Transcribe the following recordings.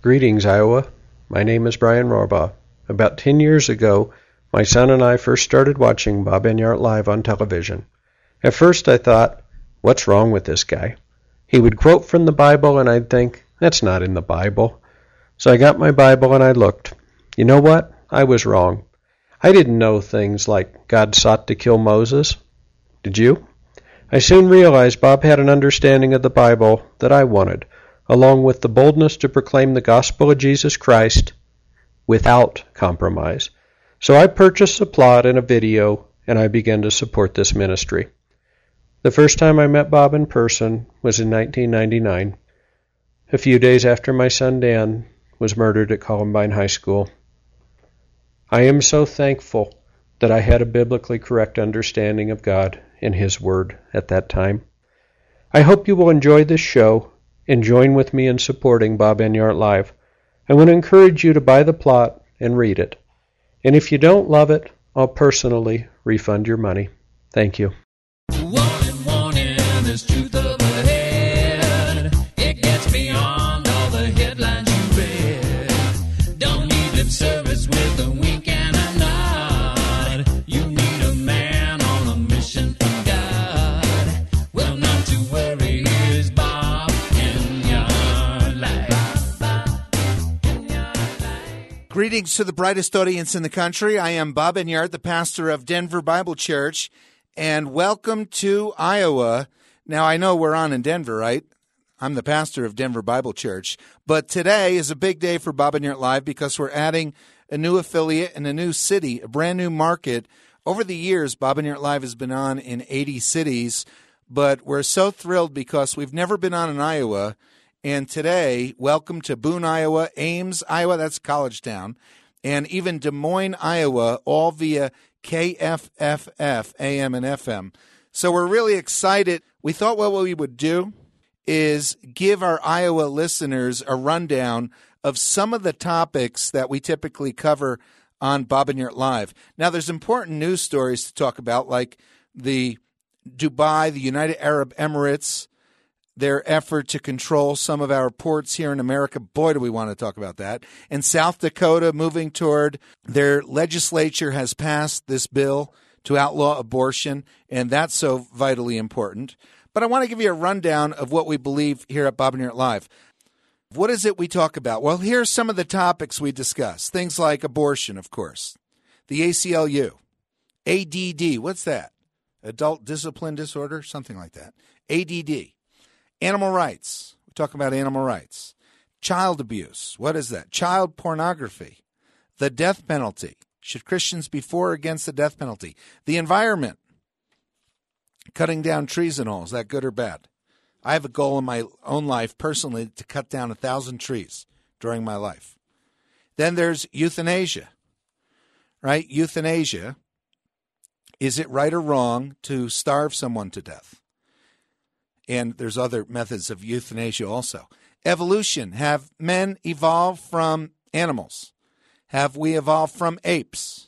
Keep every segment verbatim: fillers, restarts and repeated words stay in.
Greetings, Iowa. My name is Brian Rohrbaugh. About ten years ago, my son and I first started watching Bob Enyart live on television. At first I thought, what's wrong with this guy? He would quote from the Bible and I'd think, that's not in the Bible. So I got my Bible and I looked. You know what? I was wrong. I didn't know things like God sought to kill Moses. Did you? I soon realized Bob had an understanding of the Bible that I wanted, along with the boldness to proclaim the gospel of Jesus Christ without compromise. So I purchased a plot and a video, and I began to support this ministry. The first time I met Bob in person was in nineteen ninety-nine, a few days after my son Dan was murdered at Columbine High School. I am so thankful that I had a biblically correct understanding of God and His Word at that time. I hope you will enjoy this show and join with me in supporting Bob Enyart Live. I want to encourage you to buy the plot and read it. And if you don't love it, I'll personally refund your money. Thank you. Warning, warning, there's truth up ahead. It gets beyond all the headlines you read. Don't need lip service with a wink and a nod. You need a man on a mission from God. Well, not to worry, here's Bob Enyart Live. Greetings to the brightest audience in the country. I am Bob Enyart, the pastor of Denver Bible Church. And welcome to Iowa. Now, I know we're on in Denver, right? I'm the pastor of Denver Bible Church. But today is a big day for Bob Enyart Live because we're adding a new affiliate in a new city, a brand new market. Over the years, Bob Enyart Live has been on in eighty cities, but we're so thrilled because we've never been on in Iowa. And today, welcome to Boone, Iowa, Ames, Iowa, that's a college town, and even Des Moines, Iowa, all via K F F F, A M and F M. So we're really excited. We thought what we would do is give our Iowa listeners a rundown of some of the topics that we typically cover on Bob Enyart Live. Now, there's important news stories to talk about, like the Dubai, the United Arab Emirates, their effort to control some of our ports here in America. Boy, do we want to talk about that. And South Dakota moving toward their legislature has passed this bill to outlaw abortion, and that's so vitally important. But I want to give you a rundown of what we believe here at Bob Enyart Live. What is it we talk about? Well, here's some of the topics we discuss. Things like abortion, of course, the A C L U, A D D, what's that? Adult Discipline Disorder, something like that. A D D. Animal rights. We talk about animal rights. Child abuse. What is that? Child pornography. The death penalty. Should Christians be for or against the death penalty? The environment. Cutting down trees and all. Is that good or bad? I have a goal in my own life personally to cut down a thousand trees during my life. Then there's euthanasia. Right? Euthanasia. Is it right or wrong to starve someone to death? And there's other methods of euthanasia also. Evolution. Have men evolved from animals? Have we evolved from apes?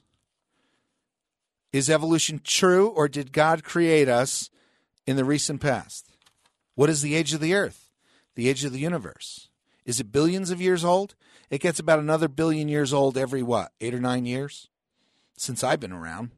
Is evolution true, or did God create us in the recent past? What is the age of the earth? The age of the universe? Is it billions of years old? It gets about another billion years old every, what, eight or nine years? Since I've been around.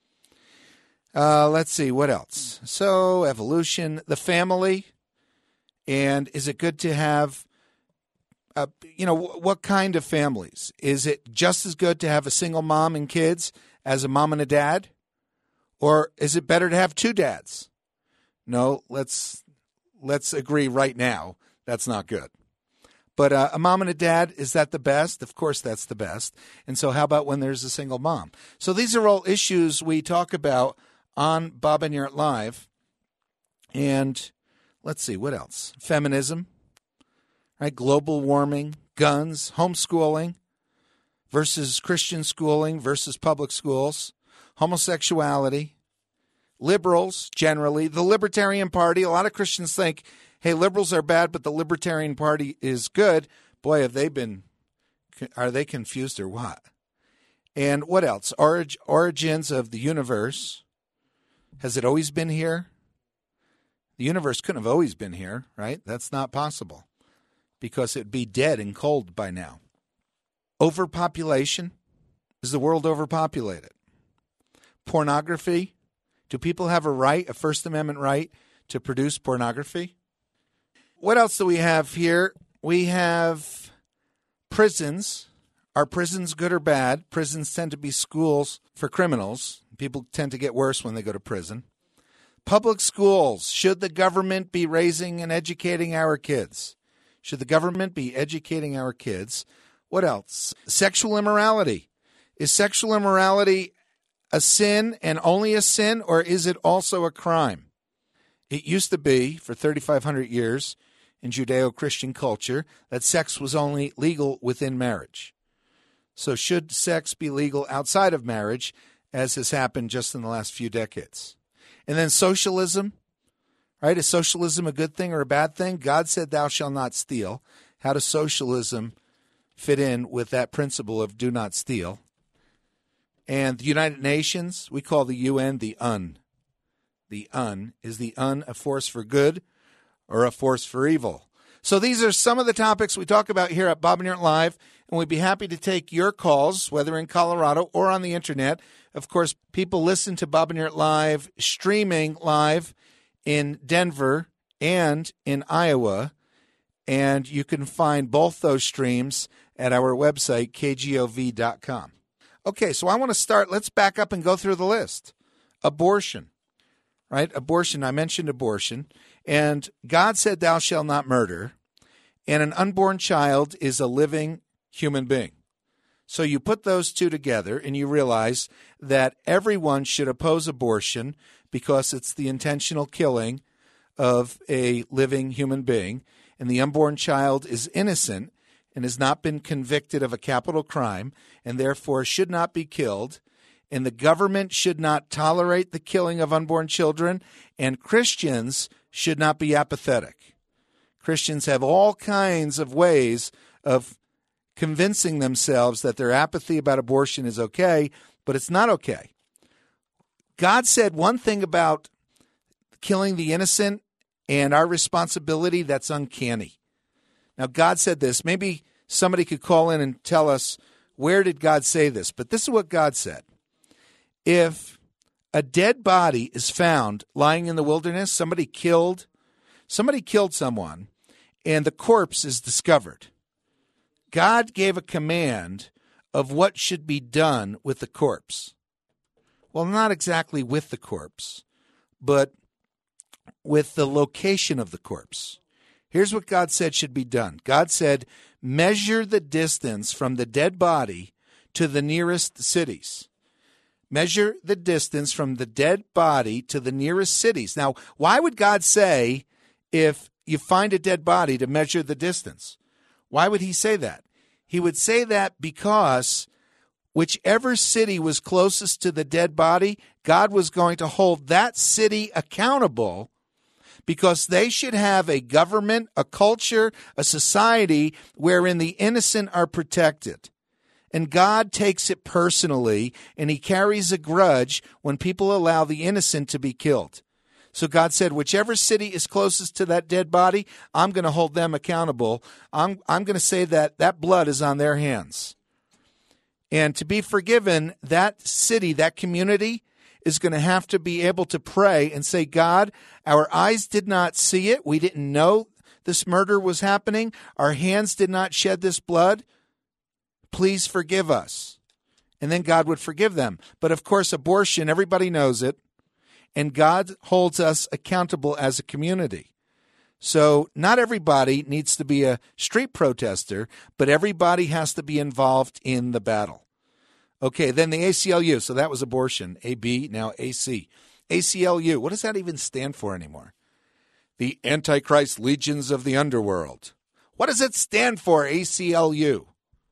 Uh, let's see, what else? So, evolution, the family, and is it good to have, uh, you know, what kind of families? Is it just as good to have a single mom and kids as a mom and a dad? Or is it better to have two dads? No, let's let's agree right now, that's not good. But uh, a mom and a dad, is that the best? Of course that's the best. And so how about when there's a single mom? So these are all issues we talk about on Bob Enyart Live. And let's see, what else? Feminism, right? Global warming, guns, homeschooling versus Christian schooling versus public schools, homosexuality, liberals generally, the Libertarian Party. A lot of Christians think, hey, liberals are bad, but the Libertarian Party is good. Boy, have they been, are they confused or what? And what else? Orig- origins of the universe. Has it always been here? The universe couldn't have always been here, right? That's not possible. because it'd be dead and cold by now. Overpopulation. Is the world overpopulated? Pornography. Do people have a right, a First Amendment right, to produce pornography? What else do we have here? We have prisons. Are prisons good or bad? Prisons tend to be schools for criminals. People tend to get worse when they go to prison. Public schools. Should the government be raising and educating our kids? Should the government be educating our kids? What else? Sexual immorality. Is sexual immorality a sin and only a sin, or is it also a crime? It used to be, for thirty-five hundred years in Judeo-Christian culture, that sex was only legal within marriage. So should sex be legal outside of marriage, as has happened just in the last few decades? And then socialism, right? Is socialism a good thing or a bad thing? God said, thou shalt not steal. How does socialism fit in with that principle of do not steal? And the United Nations, we call the U N the UN. The UN. Is the UN a force for good or a force for evil? So these are some of the topics we talk about here at Bob and Earl Live, and we'd be happy to take your calls, whether in Colorado or on the Internet. Of course, people listen to Bob and Earl Live streaming live in Denver and in Iowa, and you can find both those streams at our website, K G O V dot com. Okay, so I want to start. Let's back up and go through the list. Abortion, right? Abortion, I mentioned abortion. And God said, thou shalt not murder. And an unborn child is a living human being. So you put those two together and you realize that everyone should oppose abortion because it's the intentional killing of a living human being. And the unborn child is innocent and has not been convicted of a capital crime and therefore should not be killed. And the government should not tolerate the killing of unborn children, and Christians should not be apathetic. Christians have all kinds of ways of convincing themselves that their apathy about abortion is okay, but it's not okay. God said one thing about killing the innocent and our responsibility that's uncanny. Now, God said this. Maybe somebody could call in and tell us, where did God say this? But this is what God said. If a dead body is found lying in the wilderness, somebody killed, somebody killed someone, and the corpse is discovered, God gave a command of what should be done with the corpse. Well, not exactly with the corpse, but with the location of the corpse. Here's what God said should be done. God said, measure the distance from the dead body to the nearest cities. Measure the distance from the dead body to the nearest cities. Now, why would God say, if you find a dead body, to measure the distance? Why would he say that? He would say that because whichever city was closest to the dead body, God was going to hold that city accountable, because they should have a government, a culture, a society wherein the innocent are protected. And God takes it personally, and he carries a grudge when people allow the innocent to be killed. So God said, whichever city is closest to that dead body, I'm going to hold them accountable. I'm, I'm going to say that that blood is on their hands. And to be forgiven, that city, that community, is going to have to be able to pray and say, God, our eyes did not see it. We didn't know this murder was happening. Our hands did not shed this blood. Please forgive us. And then God would forgive them. But of course, abortion, everybody knows it. And God holds us accountable as a community. So not everybody needs to be a street protester, but everybody has to be involved in the battle. Okay, then the A C L U. So that was abortion. A B, now A C. A C L U. What does that even stand for anymore? The Antichrist Legions of the Underworld. What does it stand for, A C L U?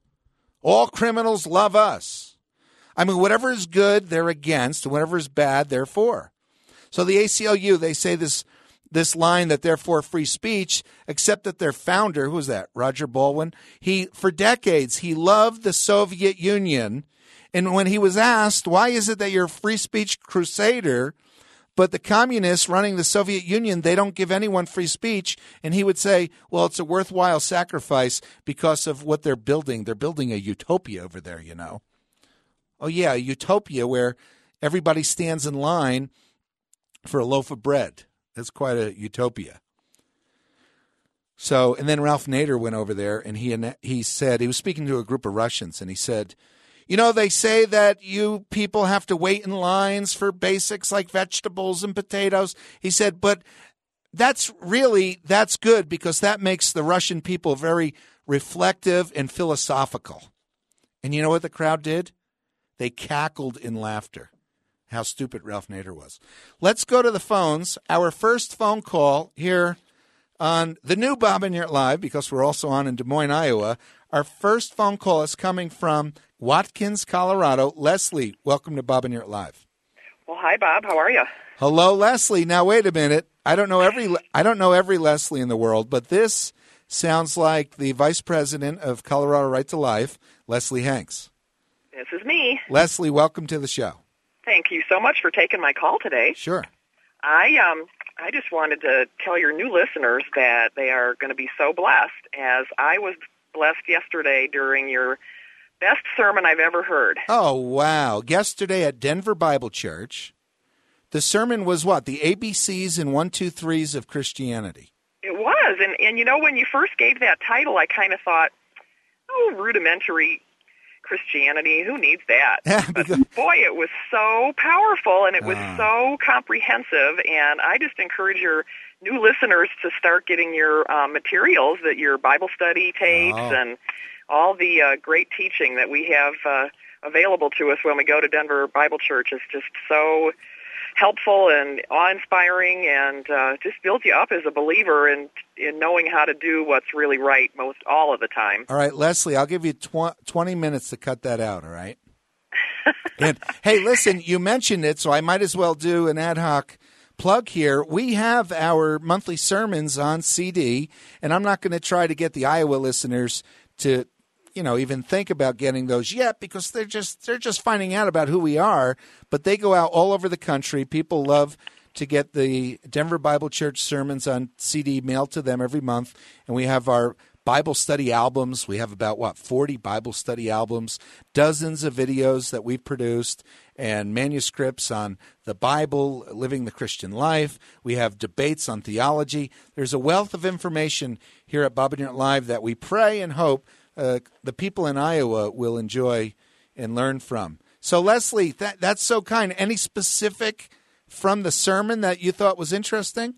All criminals love us. I mean, whatever is good, they're against, and whatever is bad, they're for. So the A C L U, they say this this line that they're for free speech, except that their founder, who was that, Roger Baldwin, he, for decades, he loved the Soviet Union. And when he was asked, why is it that you're a free speech crusader, but the communists running the Soviet Union, they don't give anyone free speech. And he would say, well, it's a worthwhile sacrifice because of what they're building. They're building a utopia over there, you know. Oh, yeah, a utopia where everybody stands in line for a loaf of bread. That's quite a utopia. So, and then Ralph Nader went over there, and he he said, he was speaking to a group of Russians, and he said, you know, they say that you people have to wait in lines for basics like vegetables and potatoes. He said, but that's really, that's good because that makes the Russian people very reflective and philosophical. And you know what the crowd did? They cackled in laughter. How stupid Ralph Nader was. Let's go to the phones. Our first phone call here on the new Bob and Yurt Live, because we're also on in Des Moines, Iowa. Our first phone call is coming from Watkins, Colorado. Leslie, welcome to Bob and Yurt Live. Well, hi, Bob. How are you? Hello, Leslie. Now, wait a minute. I don't know every I don't know every Leslie in the world, but this sounds like the Vice President of Colorado Right to Life, Leslie Hanks. This is me. Leslie, welcome to the show. Thank you so much for taking my call today. Sure. I um I just wanted to tell your new listeners that they are going to be so blessed, as I was blessed yesterday during your best sermon I've ever heard. Oh, wow. Yesterday at Denver Bible Church, the sermon was what? The A B Cs and one, two, threes of Christianity. It was. And, and you know, when you first gave that title, I kind of thought, oh, rudimentary Christianity, who needs that? Yeah, but because, boy, it was so powerful, and it was uh, so comprehensive, and I just encourage your new listeners to start getting your uh, materials, that your Bible study tapes oh. and all the uh, great teaching that we have uh, available to us when we go to Denver Bible Church is just so helpful and awe-inspiring, and uh, just builds you up as a believer in, in knowing how to do what's really right most all of the time. All right, Leslie, I'll give you tw- twenty minutes to cut that out, all right? And, hey, listen, you mentioned it, so I might as well do an ad hoc plug here. We have our monthly sermons on C D, and I'm not going to try to get the Iowa listeners to, you know, even think about getting those yet, because they're just they're just finding out about who we are. But they go out all over the country. People love to get the Denver Bible Church sermons on C D mailed to them every month, and we have our Bible study albums. We have about, what, forty Bible study albums, dozens of videos that we've produced, and manuscripts on the Bible, living the Christian life. We have debates on theology. There's a wealth of information here at Bob and Yurt Live that we pray and hope uh, the people in Iowa will enjoy and learn from. So, Leslie, that, that's so kind. Any specific from the sermon that you thought was interesting?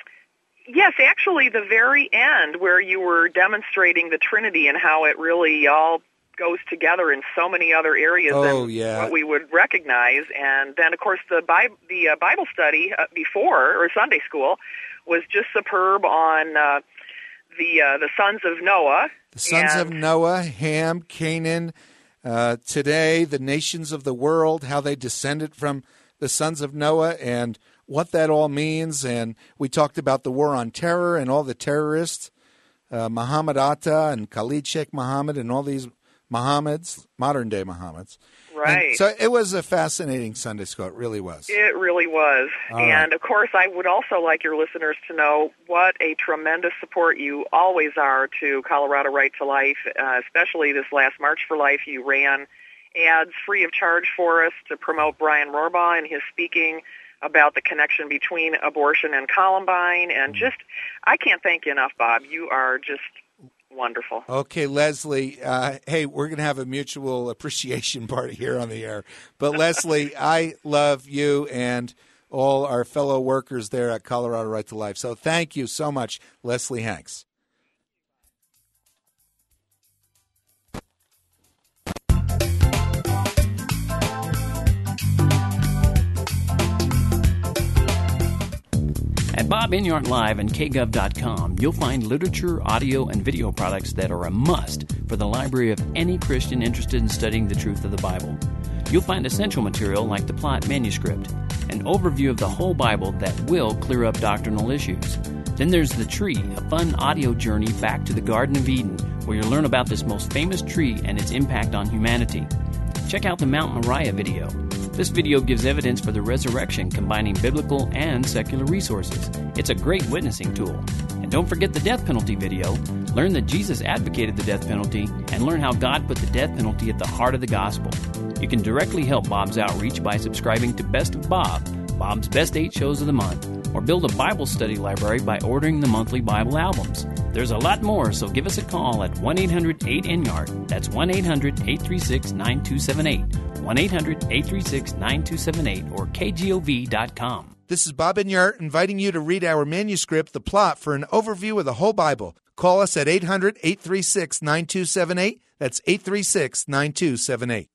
Yes, actually, the very end where you were demonstrating the Trinity and how it really all goes together in so many other areas oh, than yeah. what we would recognize. And then, of course, the Bible, the uh, Bible study uh, before, or Sunday school, was just superb on uh, the uh, the sons of Noah. The sons and, of Noah, Ham, Canaan, uh, today, the nations of the world, how they descended from the sons of Noah, and what that all means. And we talked about the war on terror and all the terrorists, uh, Muhammad Atta and Khalid Sheikh Mohammed and all these Mohammeds, modern-day Mohammeds. Right. And so it was a fascinating Sunday school. It really was. It really was. All and, right. of course, I would also like your listeners to know what a tremendous support you always are to Colorado Right to Life, uh, especially this last March for Life. You ran ads free of charge for us to promote Brian Rohrbaugh and his speaking about the connection between abortion and Columbine. And just, I can't thank you enough, Bob. You are just wonderful. Okay, Leslie, uh, hey, we're going to have a mutual appreciation party here on the air. But, Leslie, I love you and all our fellow workers there at Colorado Right to Life. So thank you so much, Leslie Hanks. At Bob and Yurt Live and K Gov dot com, you'll find literature, audio, and video products that are a must for the library of any Christian interested in studying the truth of the Bible. You'll find essential material like the Plot manuscript, an overview of the whole Bible that will clear up doctrinal issues. Then there's The Tree, a fun audio journey back to the Garden of Eden, where you'll learn about this most famous tree and its impact on humanity. Check out the Mount Moriah video. This video gives evidence for the resurrection, combining biblical and secular resources. It's a great witnessing tool. And don't forget the death penalty video. Learn that Jesus advocated the death penalty and learn how God put the death penalty at the heart of the gospel. You can directly help Bob's outreach by subscribing to Best of Bob, Bob's Best Eight Shows of the Month, or build a Bible study library by ordering the monthly Bible albums. There's a lot more, so give us a call at one eight hundred eight N Y A R D. That's one eight hundred eight three six nine two seven eight, one eight hundred eight three six nine two seven eight, or K G O V dot com. This is Bob Enyart inviting you to read our manuscript, The Plot, for an overview of the whole Bible. Call us at eight hundred eight three six nine two seven eight. That's eight three six nine two seven eight.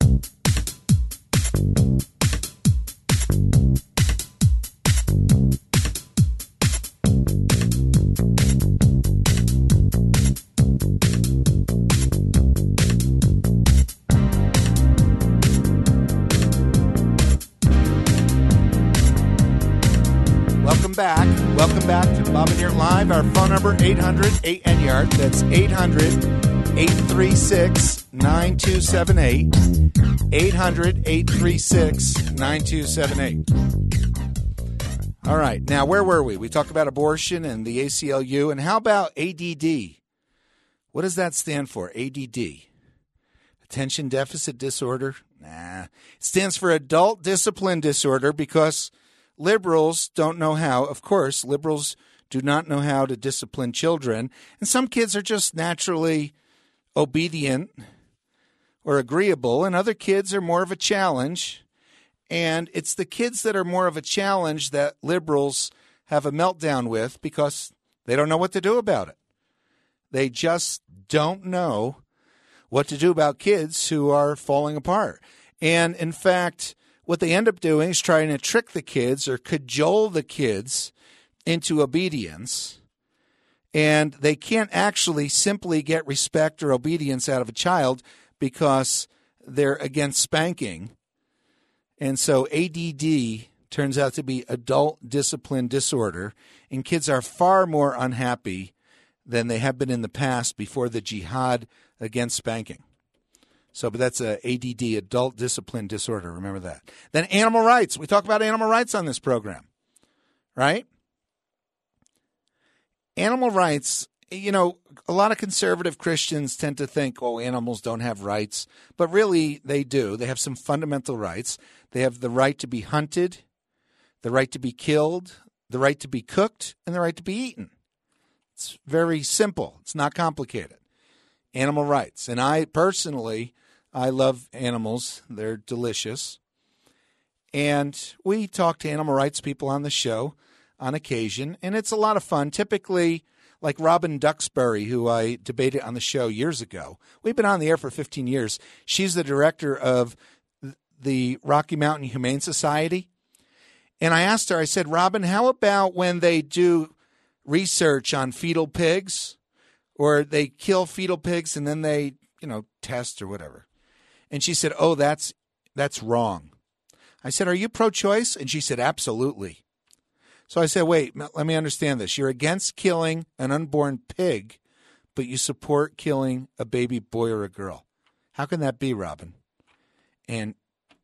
Welcome back. Welcome back to Bob Enyart Live. Our phone number, eight hundred eight N Y A R D. That's eight hundred eight three six nine two seven eight. eight hundred eight three six nine two seven eight. All right. Now, where were we? We talked about abortion and the A C L U. And how about A D D? What does that stand for, A D D? Attention Deficit Disorder? Nah. It stands for Adult Discipline Disorder because liberals don't know how. Of course, liberals do not know how to discipline children. And some kids are just naturally obedient or agreeable, and other kids are more of a challenge. And it's the kids that are more of a challenge that liberals have a meltdown with because they don't know what to do about it. They just don't know what to do about kids who are falling apart. And in fact, what they end up doing is trying to trick the kids or cajole the kids into obedience. And they can't actually simply get respect or obedience out of a child because they're against spanking. And so A D D turns out to be Adult Discipline Disorder, and kids are far more unhappy than they have been in the past before the jihad against spanking. So, but that's a A D D, Adult Discipline Disorder. Remember that. Then animal rights. We talk about animal rights on this program, right? Animal rights, you know, a lot of conservative Christians tend to think, oh, animals don't have rights. But really, they do. They have some fundamental rights. They have the right to be hunted, the right to be killed, the right to be cooked, and the right to be eaten. It's very simple. It's not complicated. Animal rights. And I personally, I love animals. They're delicious. And we talk to animal rights people on the show on occasion, and it's a lot of fun. Typically, like Robin Duxbury, who I debated on the show years ago. We've been on the air for fifteen years. She's the director of the Rocky Mountain Humane Society. And I asked her, I said, Robin, how about when they do research on fetal pigs, or they kill fetal pigs and then they, you know, test or whatever? And she said, oh, that's that's wrong. I said, are you pro-choice? And she said, absolutely. So I said, wait, let me understand this. You're against killing an unborn pig, but you support killing a baby boy or a girl. How can that be, Robin? And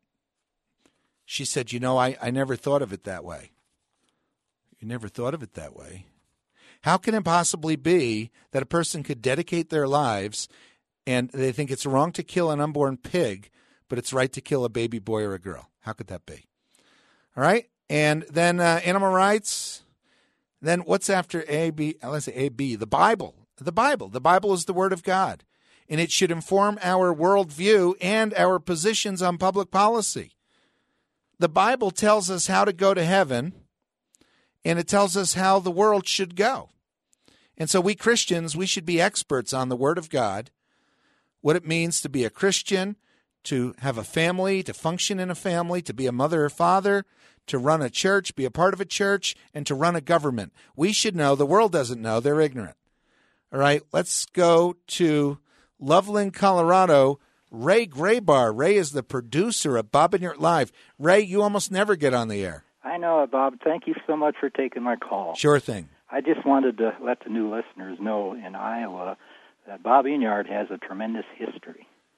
she said, you know, I, I never thought of it that way. You never thought of it that way? How can it possibly be that a person could dedicate their lives and they think it's wrong to kill an unborn pig, but it's right to kill a baby boy or a girl? How could that be? All right. And then uh, animal rights. Then what's after A, B? Let's say A, B. The Bible. The Bible. The Bible is the Word of God. And it should inform our worldview and our positions on public policy. The Bible tells us how to go to heaven, and it tells us how the world should go. And so we Christians, we should be experts on the Word of God, what it means to be a Christian, to have a family, to function in a family, to be a mother or father, to run a church, be a part of a church, and to run a government. We should know. The world doesn't know. They're ignorant. All right, let's go to Loveland, Colorado. Ray Graybar. Ray is the producer of Bob Enyart Live. Ray, you almost never get on the air. I know it, Bob. Thank you so much for taking my call. Sure thing. I just wanted to let the new listeners know in Iowa that Bob Enyart has a tremendous history.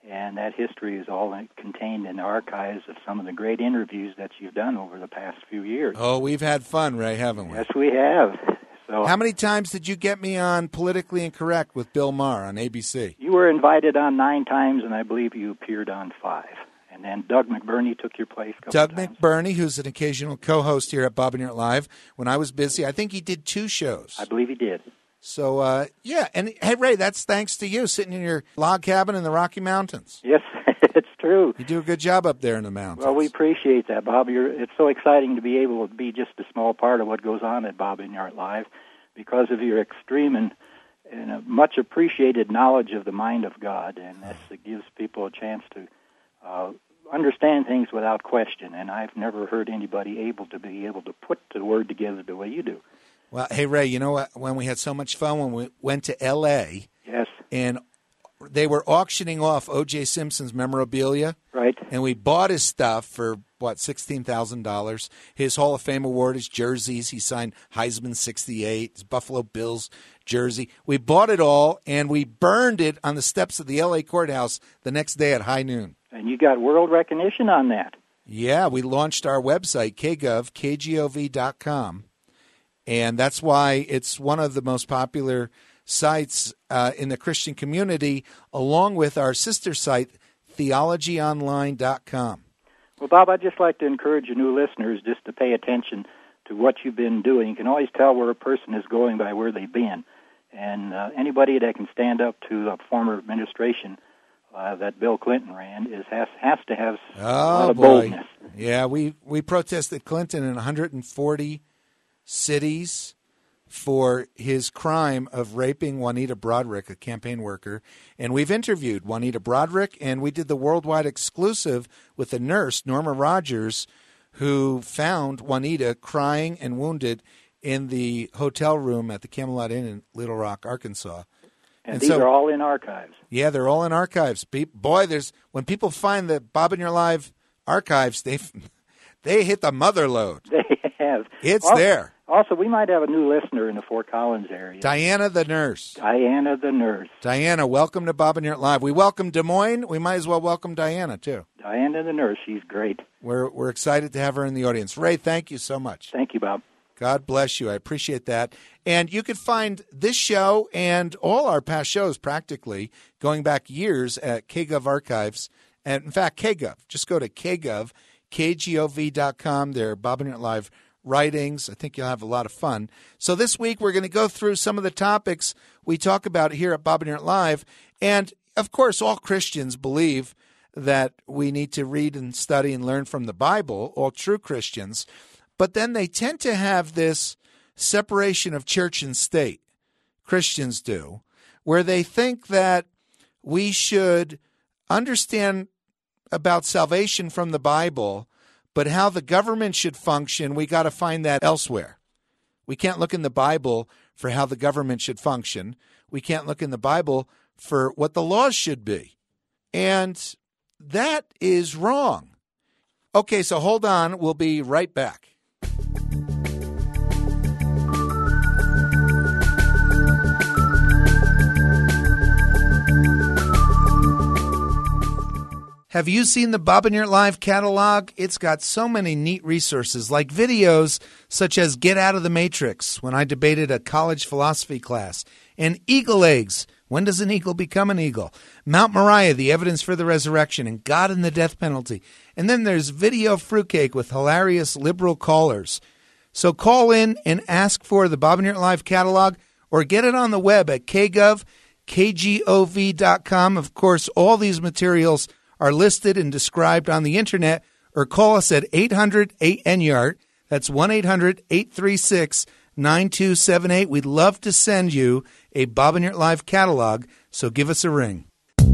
And that history is all contained in the archives of some of the great interviews that you've done over the past few years. Oh, we've had fun, Ray, haven't we? Yes, we have. So, how many times did you get me on Politically Incorrect with Bill Maher on A B C? You were invited on nine times, and I believe you appeared on five. And then Doug McBurney took your place a couple Doug times. McBurney, who's an occasional co-host here at Bob and Yurt Live. When I was busy, I think he did two shows. I believe he did. So, uh, yeah, and hey, Ray, that's thanks to you sitting in your log cabin in the Rocky Mountains. Yes, it's true. You do a good job up there in the mountains. Well, we appreciate that, Bob. You're, it's so exciting to be able to be just a small part of what goes on at Bob and Yurt Live because of your extreme and, and a much appreciated knowledge of the mind of God, and this it gives people a chance to uh, understand things without question, and I've never heard anybody able to be able to put the word together the way you do. Well, hey, Ray, you know what? When we had so much fun when we went to L A, yes, and they were auctioning off O J. Simpson's memorabilia, right, and we bought his stuff for, what, sixteen thousand dollars. His Hall of Fame award, his jerseys. He signed Heisman sixty-eight, his Buffalo Bills jersey. We bought it all, and we burned it on the steps of the L A courthouse the next day at high noon. And you got world recognition on that. Yeah, we launched our website, k gov, k g o v dot com. And that's why it's one of the most popular sites uh, in the Christian community, along with our sister site, theology online dot com. Well, Bob, I'd just like to encourage your new listeners just to pay attention to what you've been doing. You can always tell where a person is going by where they've been. And uh, anybody that can stand up to a former administration uh, that Bill Clinton ran is has, has to have oh, a lot of boy. boldness. Yeah, we, we protested Clinton in one hundred forty cities for his crime of raping Juanita Broderick, a campaign worker. And we've interviewed Juanita Broderick, and we did the worldwide exclusive with a nurse, Norma Rogers, who found Juanita crying and wounded in the hotel room at the Camelot Inn in Little Rock, Arkansas. And, And these so- are all in archives. Yeah, they're all in archives. Pe- Boy, there's when people find the Bob and Your Live archives, they they hit the mother load. They have. It's also, there. Also, we might have a new listener in the Fort Collins area. Diana the nurse. Diana the nurse. Diana, welcome to Bob and Your Live. We welcome Des Moines. We might as well welcome Diana, too. Diana the nurse. She's great. We're we're excited to have her in the audience. Ray, thank you so much. Thank you, Bob. God bless you. I appreciate that. And you can find this show and all our past shows practically going back years at KGov Archives. And in fact, KGov. Just go to KGov, K G O V dot com. There are Bob and Your Live writings. I think you'll have a lot of fun. So this week we're going to go through some of the topics we talk about here at Bob and Your Live. And, of course, all Christians believe that we need to read and study and learn from the Bible, all true Christians. But then they tend to have this separation of church and state, Christians do, where they think that we should understand about salvation from the Bible, but how the government should function, we got to find that elsewhere. We can't look in the Bible for how the government should function. We can't look in the Bible for what the laws should be. And that is wrong. Okay, so hold on. We'll be right back. Have you seen the Bob and Your Live catalog? It's got so many neat resources like videos such as Get Out of the Matrix, when I debated a college philosophy class, and Eagle Eggs, when does an eagle become an eagle? Mount Moriah, the evidence for the resurrection, and God and the death penalty. And then there's Video Fruitcake with hilarious liberal callers. So call in and ask for the Bob and Your Live catalog or get it on the web at KGov, K G O V dot com. Of course, all these materials are listed and described on the internet, or call us at eight hundred eight N Y A R T. That's one eight hundred eight three six nine two seven eight. We'd love to send you a Bob and Your Live catalog, so give us a ring.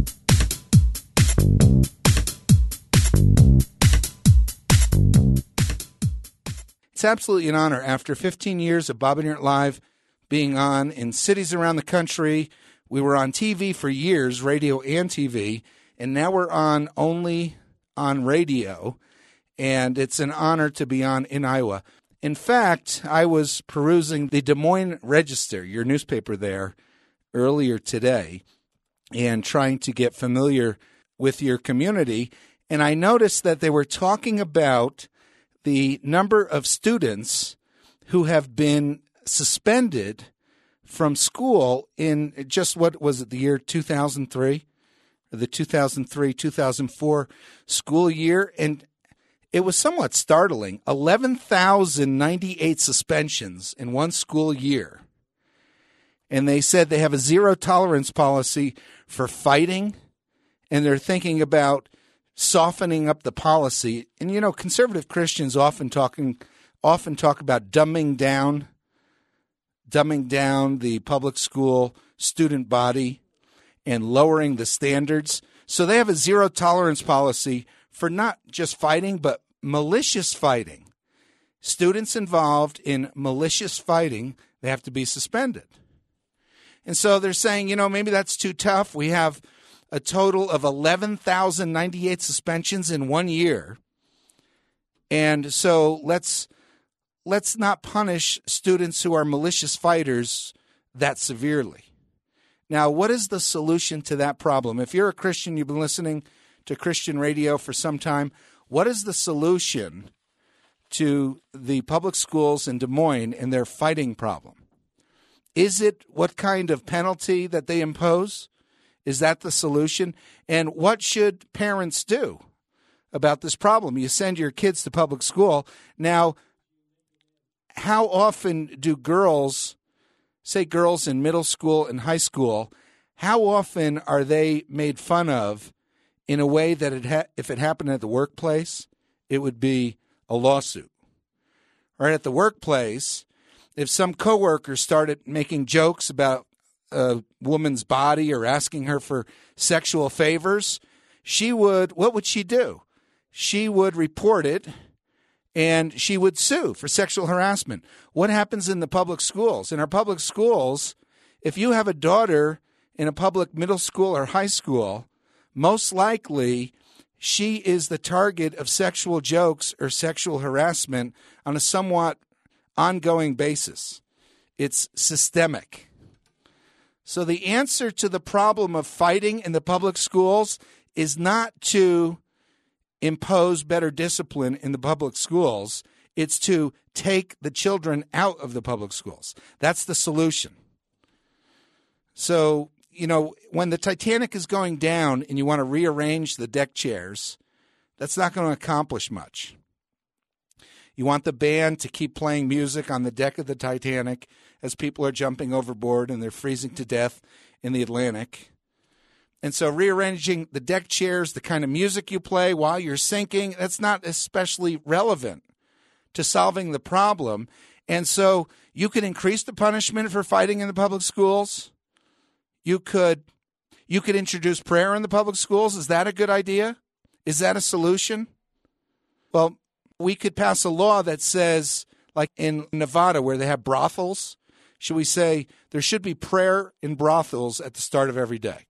It's absolutely an honor. After fifteen years of Bob and Your Live being on in cities around the country, we were on T V for years, radio and T V, and now we're on only on radio, and it's an honor to be on in Iowa. In fact, I was perusing the Des Moines Register, your newspaper there, earlier today, and trying to get familiar with your community, and I noticed that they were talking about the number of students who have been suspended from school in just, what was it, the year two thousand three, or the two thousand three two thousand four school year, and it was somewhat startling. eleven thousand ninety-eight suspensions in one school year. And they said they have a zero-tolerance policy for fighting, and they're thinking about softening up the policy. And, you know, conservative Christians often talking, often talk about dumbing down, dumbing down the public school student body and lowering the standards. So they have a zero-tolerance policy for not just fighting, but malicious fighting. Students involved in malicious fighting, they have to be suspended. And so they're saying, you know, maybe that's too tough. We have a total of eleven thousand ninety-eight suspensions in one year. And so let's let's not punish students who are malicious fighters that severely. Now, what is the solution to that problem? If you're a Christian, you've been listening to Christian radio for some time, what is the solution to the public schools in Des Moines and their fighting problem? Is it what kind of penalty that they impose? Is that the solution? And what should parents do about this problem? You send your kids to public school. Now, how often do girls, say girls in middle school and high school, how often are they made fun of in a way that it ha- if it happened at the workplace, it would be a lawsuit? Right at the workplace, if some coworker started making jokes about a woman's body or asking her for sexual favors, she would, what would she do? She would report it, and she would sue for sexual harassment. What happens in the public schools? In our public schools, if you have a daughter in a public middle school or high school, most likely she is the target of sexual jokes or sexual harassment on a somewhat ongoing basis. It's systemic. So the answer to the problem of fighting in the public schools is not to impose better discipline in the public schools. It's to take the children out of the public schools. That's the solution. So, you know, when the Titanic is going down and you want to rearrange the deck chairs, that's not going to accomplish much. You want the band to keep playing music on the deck of the Titanic as people are jumping overboard and they're freezing to death in the Atlantic. And so rearranging the deck chairs, the kind of music you play while you're sinking, that's not especially relevant to solving the problem. And so you could increase the punishment for fighting in the public schools. You could you could introduce prayer in the public schools. Is that a good idea? Is that a solution? Well, we could pass a law that says, like in Nevada where they have brothels, should we say there should be prayer in brothels at the start of every day?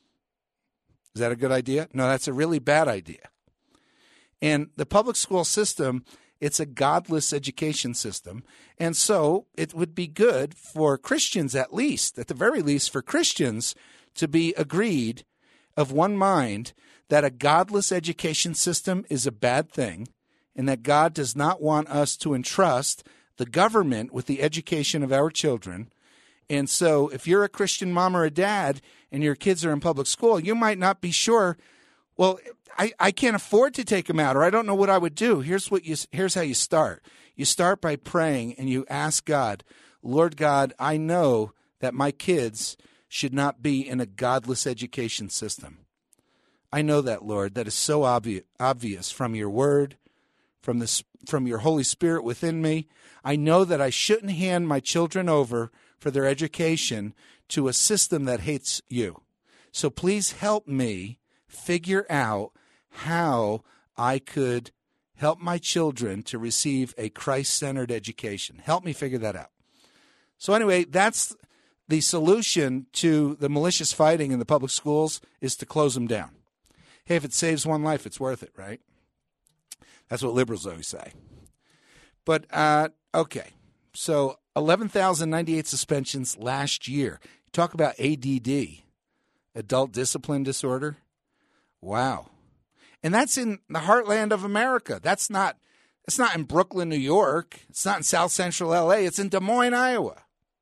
Is that a good idea? No, that's a really bad idea. And the public school system, it's a godless education system. And so it would be good for Christians at least, at the very least for Christians, to be agreed of one mind that a godless education system is a bad thing, and that God does not want us to entrust the government with the education of our children. And so if you're a Christian mom or a dad and your kids are in public school, you might not be sure, well, I, I can't afford to take them out, or I don't know what I would do. Here's what you here's how you start. You start by praying and you ask God, Lord God, I know that my kids should not be in a godless education system. I know that, Lord. That is so obvious, obvious from your word, from the, from your Holy Spirit within me. I know that I shouldn't hand my children over for their education to a system that hates you. So please help me figure out how I could help my children to receive a Christ-centered education. Help me figure that out. So anyway, that's the solution to the malicious fighting in the public schools, is to close them down. Hey, if it saves one life, it's worth it, right? That's what liberals always say. But, uh, okay, so eleven thousand ninety-eight suspensions last year. Talk about A D D, adult discipline disorder. Wow. And that's in the heartland of America. That's not it's not in Brooklyn, New York. It's not in South Central L A. It's in Des Moines, Iowa.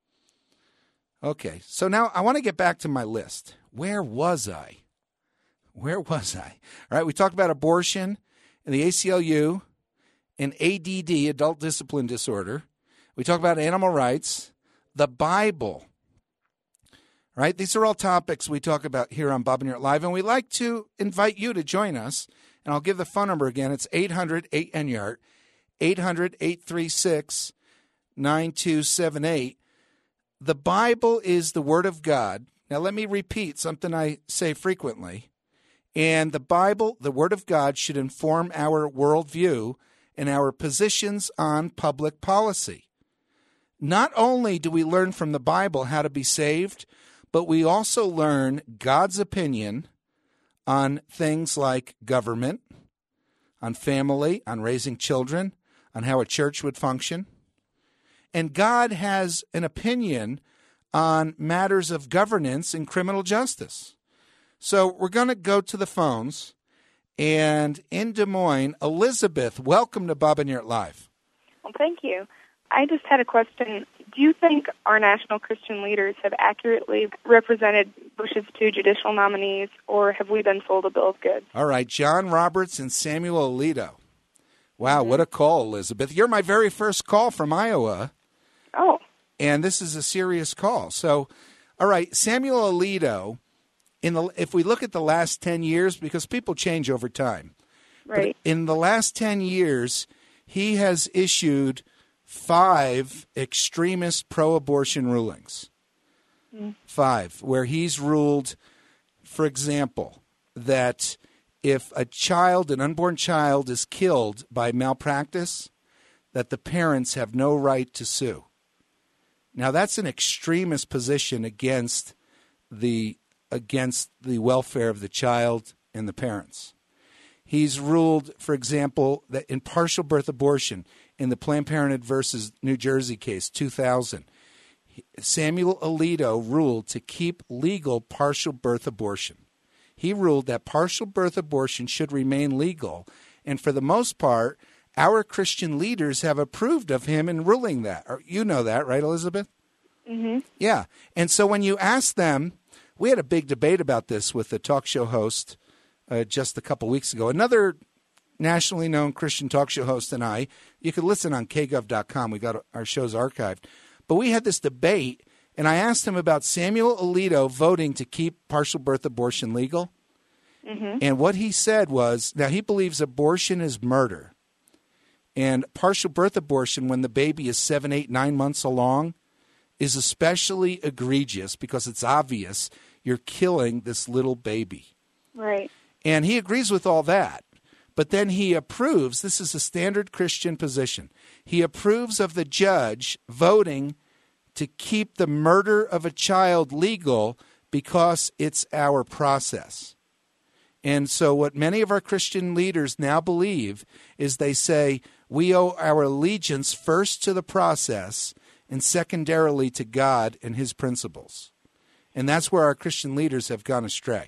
Okay, so now I want to get back to my list. Where was I? Where was I? All right, we talked about abortion and the A C L U and A D D, adult discipline disorder. We talked about animal rights, the Bible. Right? These are all topics we talk about here on Bob and Yurt Live, and we'd like to invite you to join us. And I'll give the phone number again. It's eight hundred eight N Y A R T, eight hundred eight three six nine two seven eight. The Bible is the Word of God. Now, let me repeat something I say frequently. And the Bible, the Word of God, should inform our worldview and our positions on public policy. Not only do we learn from the Bible how to be saved, but we also learn God's opinion on things like government, on family, on raising children, on how a church would function. And God has an opinion on matters of governance and criminal justice. So we're going to go to the phones. And in Des Moines, Elizabeth, welcome to Bob and Yurt Live. Well, thank you. I just had a question. Do you think our national Christian leaders have accurately represented Bush's two judicial nominees, or have we been sold a bill of goods? All right, John Roberts and Samuel Alito. Wow, mm-hmm. What a call, Elizabeth. You're my very first call from Iowa. Oh. And this is a serious call. So, all right, Samuel Alito, in the, if we look at the last ten years, because people change over time. Right. But in the last ten years, he has issued five extremist pro-abortion rulings. Mm. Five, where he's ruled, for example, that if a child, an unborn child, is killed by malpractice, that the parents have no right to sue. Now, that's an extremist position against the against the welfare of the child and the parents. He's ruled, for example, that in partial birth abortion, in the Planned Parenthood versus New Jersey case, two thousand, Samuel Alito ruled to keep legal partial birth abortion. He ruled that partial birth abortion should remain legal, and for the most part, our Christian leaders have approved of him in ruling that. You know that, right, Elizabeth? Mm-hmm. Yeah. And so when you ask them, we had a big debate about this with the talk show host uh, just a couple weeks ago. Another nationally known Christian talk show host and I, you can listen on k gov dot com. We got our shows archived. But we had this debate, and I asked him about Samuel Alito voting to keep partial birth abortion legal. Mm-hmm. And what he said was, now he believes abortion is murder. And partial birth abortion, when the baby is seven, eight, nine months along, is especially egregious because it's obvious you're killing this little baby. Right. And he agrees with all that. But then he approves, this is a standard Christian position, he approves of the judge voting to keep the murder of a child legal because it's our process. And so what many of our Christian leaders now believe is they say, we owe our allegiance first to the process and secondarily to God and his principles. And that's where our Christian leaders have gone astray.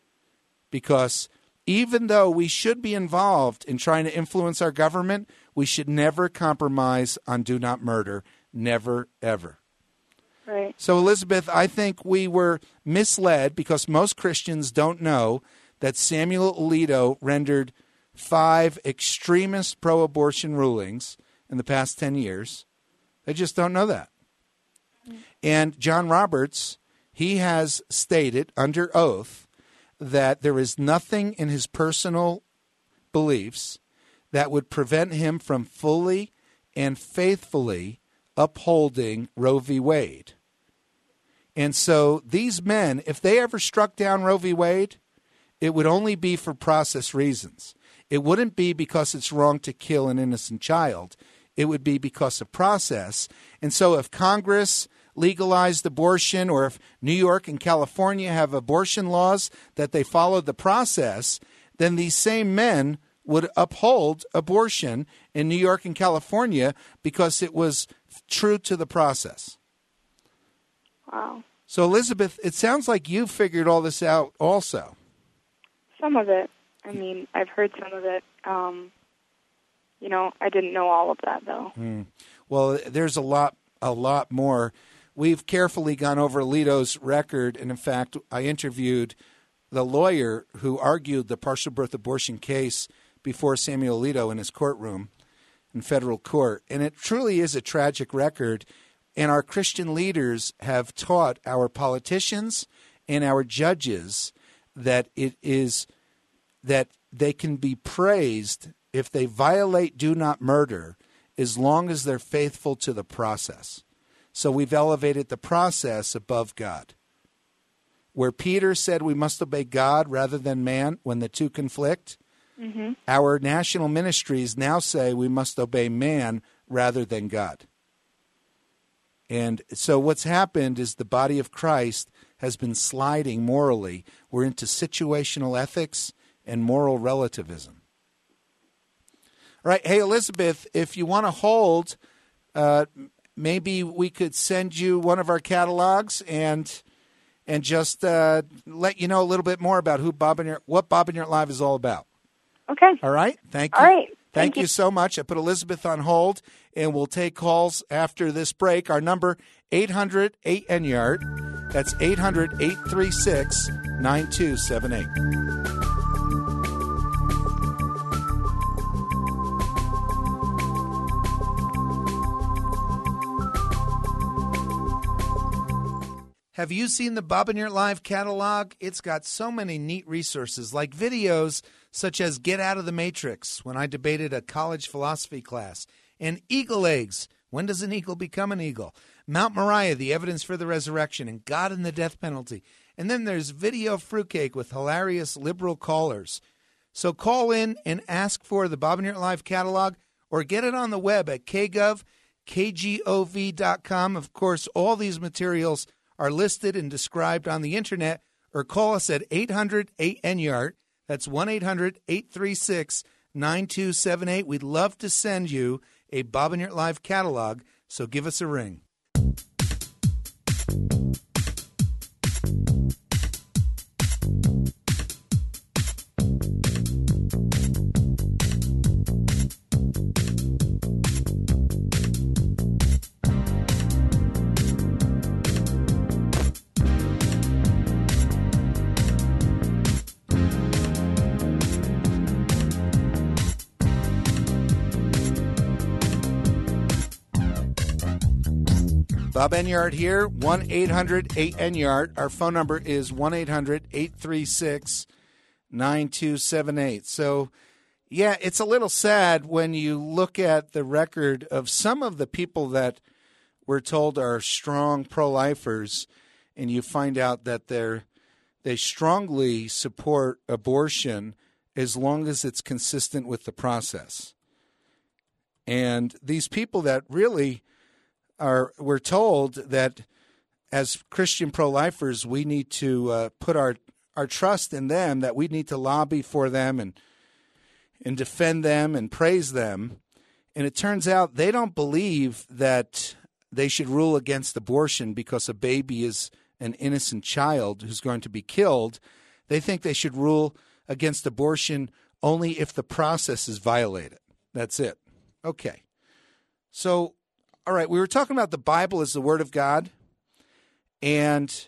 Because even though we should be involved in trying to influence our government, we should never compromise on do not murder. Never, ever. Right. So, Elizabeth, I think we were misled because most Christians don't know that Samuel Alito rendered five extremist pro-abortion rulings in the past ten years. They just don't know that. Mm. And John Roberts, he has stated under oath that there is nothing in his personal beliefs that would prevent him from fully and faithfully upholding Roe v. Wade. And so these men, if they ever struck down Roe v. Wade, it would only be for process reasons. It wouldn't be because it's wrong to kill an innocent child. It would be because of process. And so if Congress legalized abortion, or if New York and California have abortion laws that they followed the process, then these same men would uphold abortion in New York and California because it was true to the process. Wow. So, Elizabeth, it sounds like you figured all this out also. Some of it. I mean, I've heard some of it. Um, you know, I didn't know all of that, though. Mm. Well, there's a lot, a lot more. We've carefully gone over Alito's record, and in fact, I interviewed the lawyer who argued the partial birth abortion case before Samuel Alito in his courtroom in federal court. And it truly is a tragic record, and our Christian leaders have taught our politicians and our judges that it is that they can be praised if they violate do not murder as long as they're faithful to the process. So we've elevated the process above God. Where Peter said we must obey God rather than man when the two conflict, mm-hmm. our national ministries now say we must obey man rather than God. And so what's happened is the body of Christ has been sliding morally. We're into situational ethics and moral relativism. All right. Hey, Elizabeth, if you want to hold, uh, maybe we could send you one of our catalogs and and just uh, let you know a little bit more about who Bob and Your, what Bob and Your Live is all about. Okay. All right. Thank you. All right. Thank, Thank you. you so much. I put Elizabeth on hold, and we'll take calls after this break. Our number, eight hundred eight N Yard. That's eight hundred eight three six nine two seven eight. Have you seen the Bob and Your Live catalog? It's got so many neat resources like videos such as Get Out of the Matrix, when I debated a college philosophy class, and Eagle Eggs, when does an eagle become an eagle? Mount Moriah, the evidence for the resurrection, and God and the death penalty. And then there's Video Fruitcake with hilarious liberal callers. So call in and ask for the Bob and Your Live catalog or get it on the web at k gov k g o v dot com. Of course, all these materials are listed and described on the internet, or call us at eight hundred eight N Yard. That's one eight hundred eight three six nine two seven eight. We'd love to send you a Bob and Your Live catalog, so give us a ring. Bob Enyart here, one eight hundred eight N Yard. Our phone number is one eight hundred eight three six nine two seven eight. So, yeah, it's a little sad when you look at the record of some of the people that we're told are strong pro-lifers, and you find out that they're they strongly support abortion as long as it's consistent with the process. And these people that really are, we're told that as Christian pro-lifers, we need to uh, put our, our trust in them, that we need to lobby for them and and defend them and praise them. And it turns out they don't believe that they should rule against abortion because a baby is an innocent child who's going to be killed. They think they should rule against abortion only if the process is violated. That's it. Okay. So, all right, we were talking about the Bible as the Word of God, and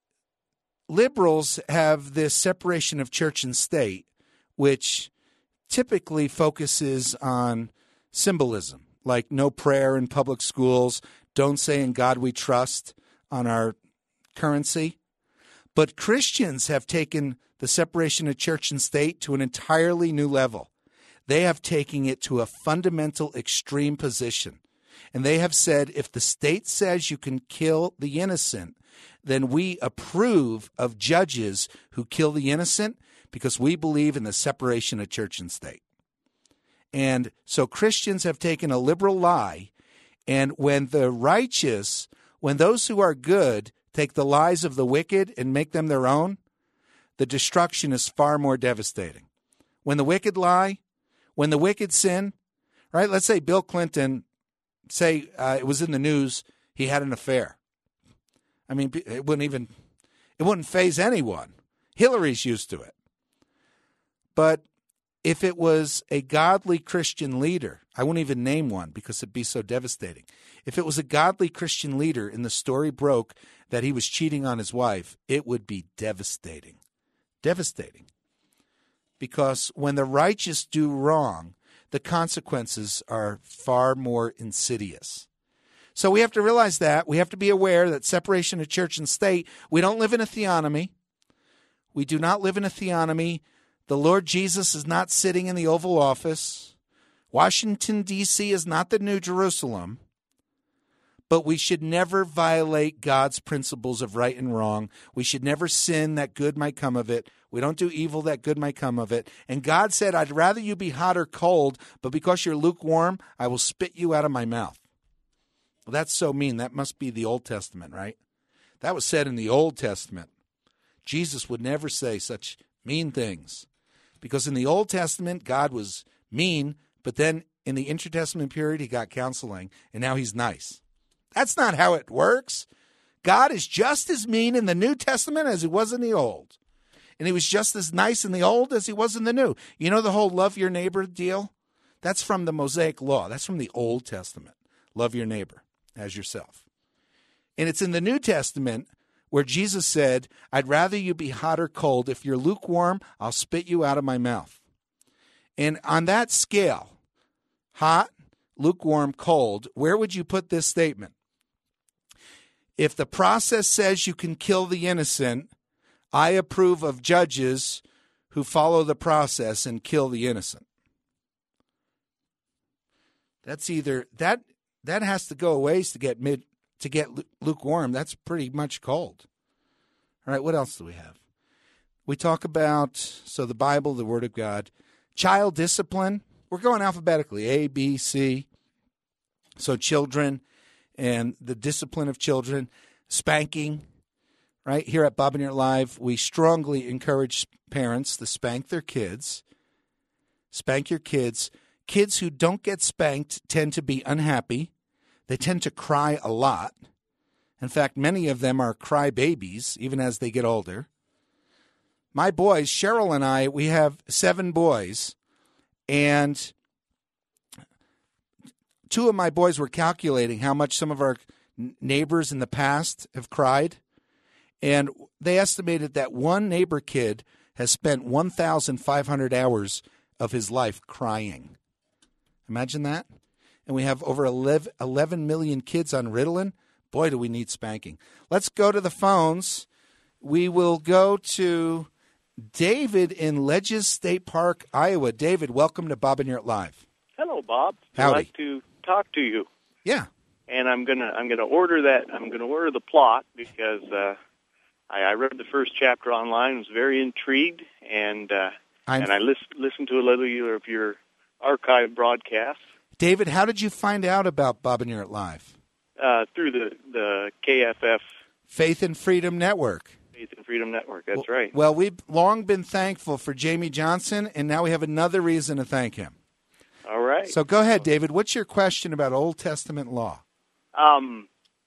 liberals have this separation of church and state, which typically focuses on symbolism, like no prayer in public schools, don't say in God we trust on our currency. But Christians have taken the separation of church and state to an entirely new level. They have taken it to a fundamental extreme position. And they have said, if the state says you can kill the innocent, then we approve of judges who kill the innocent because we believe in the separation of church and state. And so Christians have taken a liberal lie, and when the righteous, when those who are good take the lies of the wicked and make them their own, the destruction is far more devastating. When the wicked lie, when the wicked sin, right? Let's say Bill Clinton, say uh, it was in the news, he had an affair. I mean, it wouldn't even, it wouldn't faze anyone. Hillary's used to it. But if it was a godly Christian leader, I won't even name one because it'd be so devastating. If it was a godly Christian leader and the story broke that he was cheating on his wife, it would be devastating. Devastating. Because when the righteous do wrong, the consequences are far more insidious. So we have to realize that. We have to be aware that separation of church and state, we don't live in a theonomy. We do not live in a theonomy. The Lord Jesus is not sitting in the Oval Office. Washington, D C is not the New Jerusalem. But we should never violate God's principles of right and wrong. We should never sin that good might come of it. We don't do evil that good might come of it. And God said, I'd rather you be hot or cold, but because you're lukewarm, I will spit you out of my mouth. Well, that's so mean. That must be the Old Testament, right? That was said in the Old Testament. Jesus would never say such mean things. Because in the Old Testament, God was mean, but then in the intertestament period, he got counseling, and now he's nice. That's not how it works. God is just as mean in the New Testament as he was in the Old. And he was just as nice in the Old as he was in the New. You know the whole love your neighbor deal? That's from the Mosaic Law. That's from the Old Testament. Love your neighbor as yourself. And it's in the New Testament where Jesus said, I'd rather you be hot or cold. If you're lukewarm, I'll spit you out of my mouth. And on that scale, hot, lukewarm, cold, where would you put this statement? If the process says you can kill the innocent, I approve of judges who follow the process and kill the innocent. That's either that that has to go a ways to get mid to get lukewarm. That's pretty much cold. All right, what else do we have? We talk about so the Bible, the Word of God, child discipline. We're going alphabetically, A, B, C. So children and the discipline of children, spanking, right? Here at Bob and Yurt Live, we strongly encourage parents to spank their kids. Spank your kids. Kids who don't get spanked tend to be unhappy. They tend to cry a lot. In fact, many of them are cry babies, even as they get older. My boys, Cheryl and I, we have seven boys, and two of my boys were calculating how much some of our neighbors in the past have cried, and they estimated that one neighbor kid has spent one thousand five hundred hours of his life crying. Imagine that. And we have over eleven million kids on Ritalin. Boy, do we need spanking. Let's go to the phones. We will go to David in Ledges State Park, Iowa. David, welcome to Bob and Yurt Live. Hello, Bob. Howdy. I'd like to talk to you. Yeah. And I'm gonna I'm gonna order that. I'm gonna order the plot because uh, I, I read the first chapter online. Was very intrigued, and uh, and I list, listened to a little of your archive broadcasts. David, how did you find out about Bob and Yurt Live? Uh, through the the K F F Faith and Freedom Network. Faith and Freedom Network. That's well, right. Well, we've long been thankful for Jamie Johnson, and now we have another reason to thank him. All right. So go ahead, David. What's your question about Old Testament law? Um,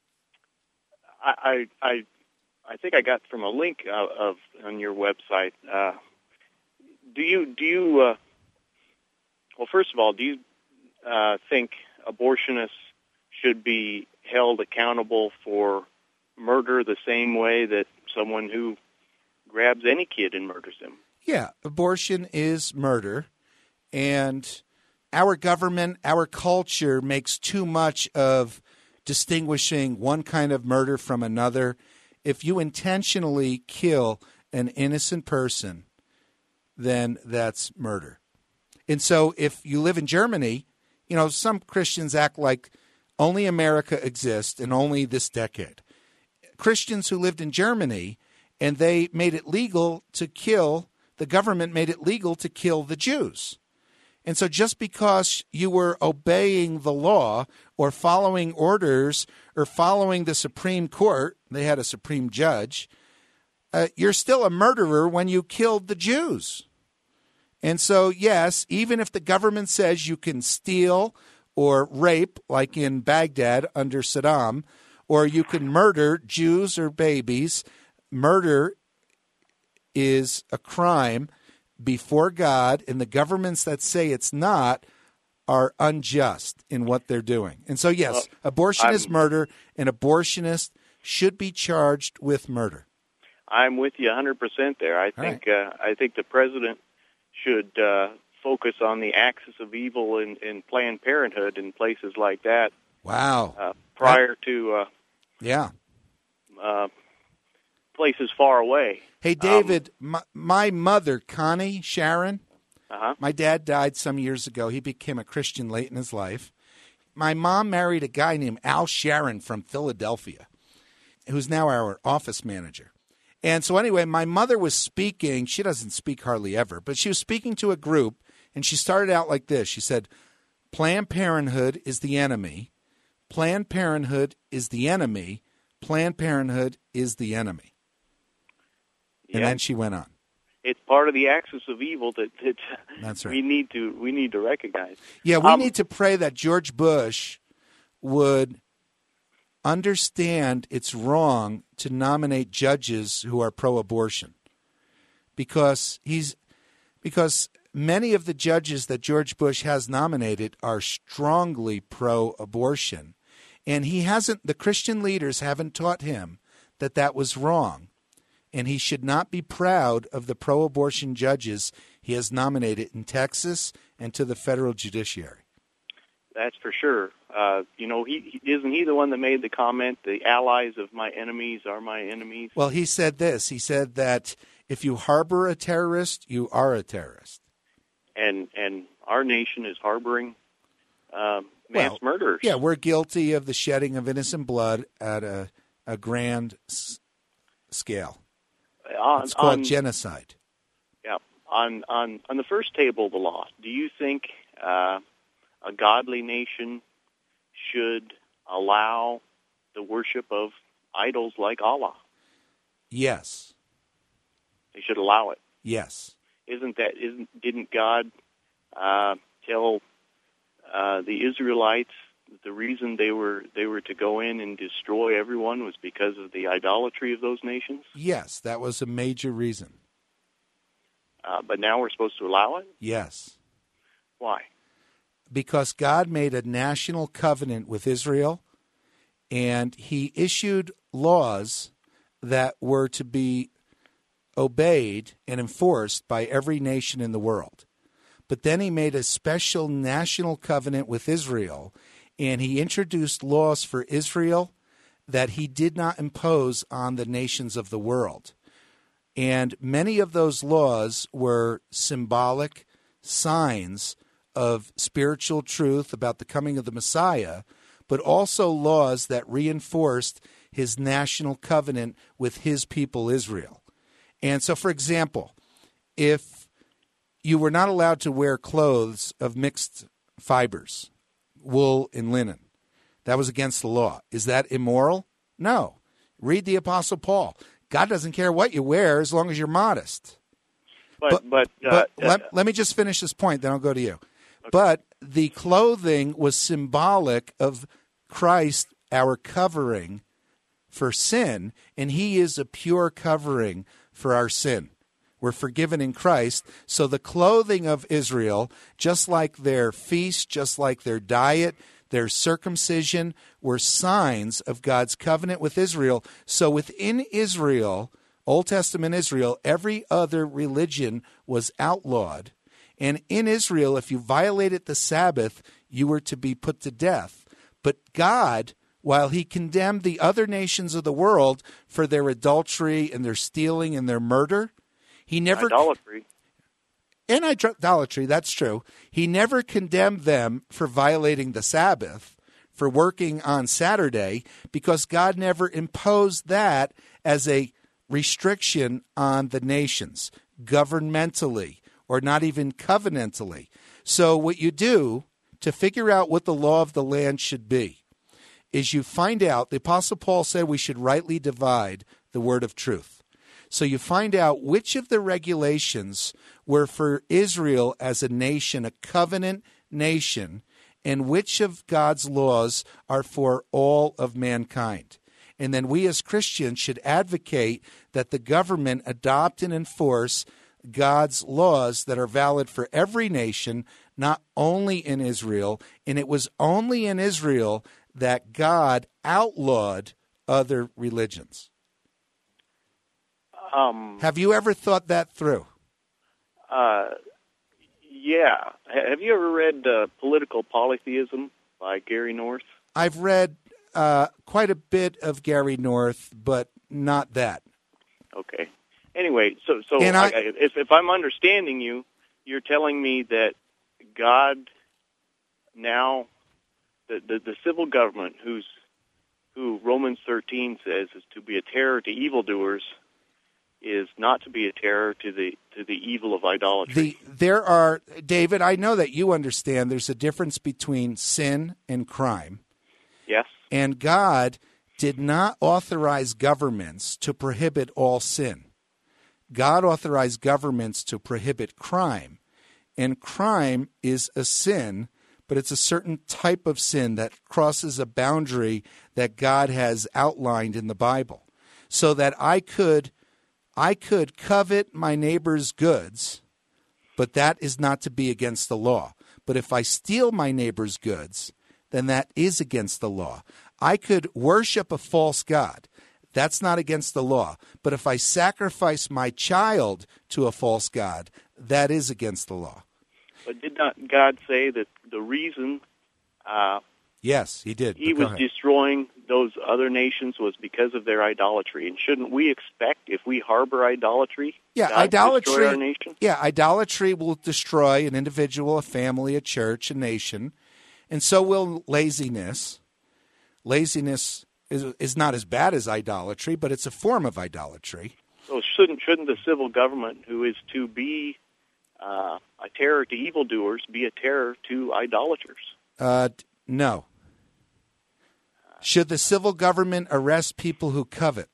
I I I think I got from a link of, of on your website. Uh, do you do you? Uh, well, first of all, do you uh, think abortionists should be held accountable for murder the same way that someone who grabs any kid and murders them? Yeah, abortion is murder, and our government, our culture makes too much of distinguishing one kind of murder from another. If you intentionally kill an innocent person, then that's murder. And so if you live in Germany, you know, some Christians act like only America exists and only this decade. Christians who lived in Germany, and they made it legal to kill, the government made it legal to kill the Jews. And so just because you were obeying the law or following orders or following the Supreme Court, they had a Supreme Judge, uh, you're still a murderer when you killed the Jews. And so, yes, even if the government says you can steal or rape, like in Baghdad under Saddam, or you can murder Jews or babies, murder is a crime. before God, and the governments that say it's not are unjust in what they're doing. And so, yes, Well, abortion is I'm- murder, and abortionists should be charged with murder. I'm with you one hundred percent there. I think uh, I think the president should uh, focus on the axis of evil in, in Planned Parenthood and places like that Wow. uh, prior to uh, Yeah. uh, places far away. Hey, David, my, my mother, Connie Sharon, Uh-huh. my dad died some years ago. He became a Christian late in his life. My mom married a guy named Al Sharon from Philadelphia, who's now our office manager. And so anyway, my mother was speaking. She doesn't speak hardly ever, but she was speaking to a group, and she started out like this. She said, Planned Parenthood is the enemy. Planned Parenthood is the enemy. Planned Parenthood is the enemy. And Yeah. then she went on. It's part of the axis of evil that, that That's right. we need to we need to recognize. Yeah, we Um, need to pray that George Bush would understand it's wrong to nominate judges who are pro-abortion, because he's because many of the judges that George Bush has nominated are strongly pro-abortion, and he hasn't. The Christian leaders haven't taught him that that was wrong, and he should not be proud of the pro-abortion judges he has nominated in Texas and to the federal judiciary. That's for sure. Uh, you know, he, he isn't he the one that made the comment, "The allies of my enemies are my enemies." Well, he said this. He said that if you harbor a terrorist, you are a terrorist. And and our nation is harboring um, mass Well, murderers. Yeah, we're guilty of the shedding of innocent blood at a, a grand s- scale. On, It's called on, genocide. yeah. On on on the first table of the law, do you think uh, a godly nation should allow the worship of idols like Allah? Yes. They should allow it. Yes. Isn't that isn't didn't God uh, tell uh, the Israelites that the reason they were they were to go in and destroy everyone was because of the idolatry of those nations? Yes, that was a major reason. Uh, but now we're supposed to allow it? Yes. Why? Because God made a national covenant with Israel, and he issued laws that were to be obeyed and enforced by every nation in the world. But then he made a special national covenant with Israel, and he introduced laws for Israel that he did not impose on the nations of the world. And many of those laws were symbolic signs of spiritual truth about the coming of the Messiah, but also laws that reinforced his national covenant with his people Israel. And so, for example, if you were not allowed to wear clothes of mixed fibers, wool and linen, that was against the law. Is that immoral? No. Read the Apostle Paul. God doesn't care what you wear as long as you're modest. But but, uh, but uh, let, let me just finish this point, then I'll go to you. But the clothing was symbolic of Christ, our covering for sin, and he is a pure covering for our sin. We're forgiven in Christ. So the clothing of Israel, just like their feast, just like their diet, their circumcision, were signs of God's covenant with Israel. So within Israel, Old Testament Israel, every other religion was outlawed. And in Israel, if you violated the Sabbath, you were to be put to death. But God, while he condemned the other nations of the world for their adultery and their stealing and their murder, he never... Idolatry. And idolatry, that's true. He never condemned them for violating the Sabbath, for working on Saturday, because God never imposed that as a restriction on the nations, governmentally, or not even covenantally. So what you do to figure out what the law of the land should be is you find out, the Apostle Paul said we should rightly divide the word of truth. So you find out which of the regulations were for Israel as a nation, a covenant nation, and which of God's laws are for all of mankind. And then we as Christians should advocate that the government adopt and enforce God's laws that are valid for every nation, not only in Israel. And it was only in Israel that God outlawed other religions. Um, Have you ever thought that through? Uh, yeah. Ha- Have you ever read uh, Political Polytheism by Gary North? I've read uh, quite a bit of Gary North, but not that. Okay. Anyway, so so And I, I- if if I'm understanding you, you're telling me that God now the the, the civil government, who's who Romans thirteen says is to be a terror to evildoers, is not to be a terror to the to the evil of idolatry. The, there are, David, I know that you understand there's a difference between sin and crime. Yes. And God did not authorize governments to prohibit all sin. God authorized governments to prohibit crime. And crime is a sin, but it's a certain type of sin that crosses a boundary that God has outlined in the Bible. So that I could I could covet my neighbor's goods, but that is not to be against the law. But if I steal my neighbor's goods, then that is against the law. I could worship a false god. That's not against the law. But if I sacrifice my child to a false god, that is against the law. But did not God say that the reason uh, Yes, he did. he But go was ahead. destroying those other nations was because of their idolatry? And shouldn't we expect, if we harbor idolatry, Yeah, God to destroy idolatry. our nation? Yeah, idolatry will destroy an individual, a family, a church, a nation, and so will laziness. Laziness is is not as bad as idolatry, but it's a form of idolatry. So shouldn't shouldn't the civil government, who is to be uh, a terror to evildoers, be a terror to idolaters? Uh, d- no. Should the civil government arrest people who covet?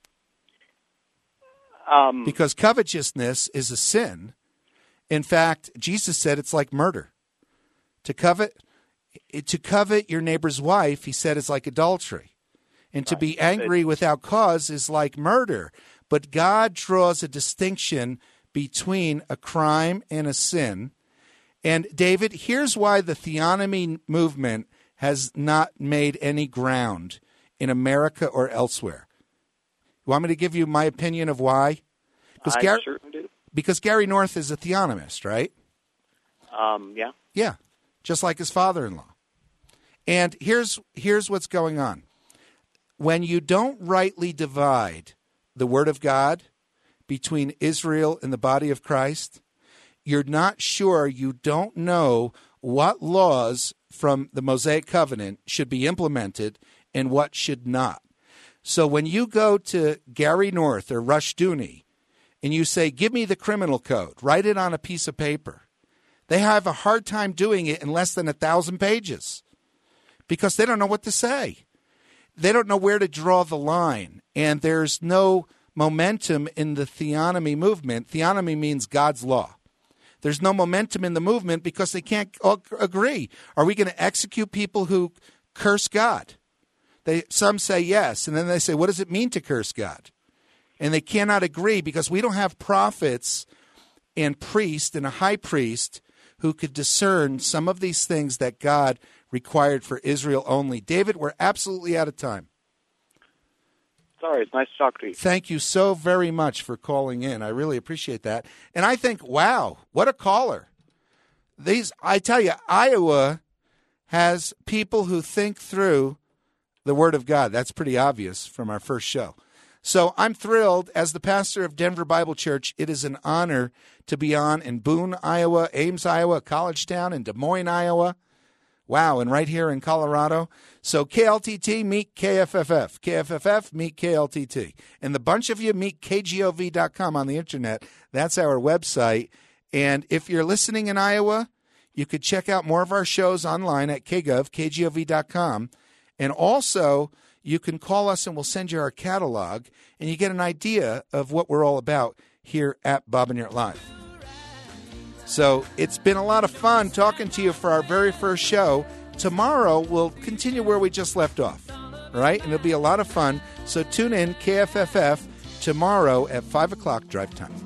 Um, Because covetousness is a sin. In fact, Jesus said it's like murder. To covet, to covet your neighbor's wife, he said, is like adultery. And to be angry without cause is like murder. But God draws a distinction between a crime and a sin. And David, here's why the theonomy movement has not made any ground in America or elsewhere. You want me to give you my opinion of why? Because I Gary, certainly do. because Gary North is a theonomist, right? Um, yeah. Yeah, just like his father-in-law. And here's here's what's going on. When you don't rightly divide the Word of God between Israel and the body of Christ, you're not sure, you don't know what laws from the Mosaic Covenant should be implemented and what should not. So when you go to Gary North or Rushdoony and you say, give me the criminal code, write it on a piece of paper, they have a hard time doing it in less than a thousand pages because they don't know what to say. They don't know where to draw the line, and there's no momentum in the theonomy movement. Theonomy means God's law. There's no momentum in the movement because they can't all agree. Are we going to execute people who curse God? They some say yes, and then they say, what does it mean to curse God? And they cannot agree because we don't have prophets and priests and a high priest who could discern some of these things that God required for Israel only. David, we're absolutely out of time. Sorry, it's nice to talk to you. Thank you so very much for calling in. I really appreciate that. And I think, wow, what a caller. These, I tell you, Iowa has people who think through the Word of God. That's pretty obvious from our first show. So I'm thrilled. As the pastor of Denver Bible Church, it is an honor to be on in Boone, Iowa, Ames, Iowa, College Town, and Des Moines, Iowa. Wow, and right here in Colorado. So K L T T, meet K F F F. K F F F, meet K L T T. And the bunch of you meet K G O V dot com on the internet. That's our website. And if you're listening in Iowa, you could check out more of our shows online at K G O V, K G O V dot com. And also, you can call us and we'll send you our catalog, and you get an idea of what we're all about here at Bob and Yart Live. So it's been a lot of fun talking to you for our very first show. Tomorrow, we'll continue where we just left off, all right? And it'll be a lot of fun. So tune in, K F F F, tomorrow at five o'clock drive time.